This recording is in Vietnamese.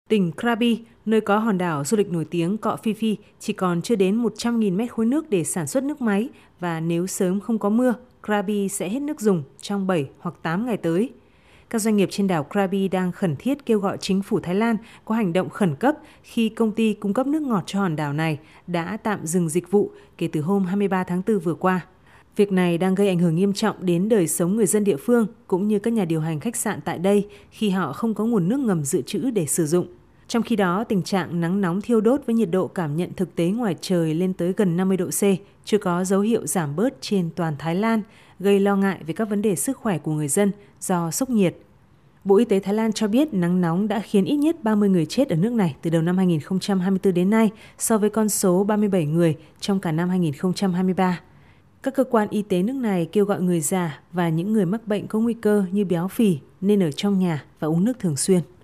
Tỉnh Krabi, nơi có hòn đảo du lịch nổi tiếng Cọ Phi Phi, chỉ còn chưa đến 100.000 mét khối nước để sản xuất nước máy và nếu sớm không có mưa, Krabi sẽ hết nước dùng trong 7 hoặc 8 ngày tới. Các doanh nghiệp trên đảo Krabi đang khẩn thiết kêu gọi chính phủ Thái Lan có hành động khẩn cấp khi công ty cung cấp nước ngọt cho hòn đảo này đã tạm dừng dịch vụ kể từ hôm 23 tháng 4 vừa qua. Việc này đang gây ảnh hưởng nghiêm trọng đến đời sống người dân địa phương cũng như các nhà điều hành khách sạn tại đây khi họ không có nguồn nước ngầm dự trữ để sử dụng. Trong khi đó, tình trạng nắng nóng thiêu đốt với nhiệt độ cảm nhận thực tế ngoài trời lên tới gần 50 độ C chưa có dấu hiệu giảm bớt trên toàn Thái Lan, gây lo ngại về các vấn đề sức khỏe của người dân do sốc nhiệt. Bộ Y tế Thái Lan cho biết nắng nóng đã khiến ít nhất 30 người chết ở nước này từ đầu năm 2024 đến nay so với con số 37 người trong cả năm 2023. Các cơ quan y tế nước này kêu gọi người già và những người mắc bệnh có nguy cơ như béo phì nên ở trong nhà và uống nước thường xuyên.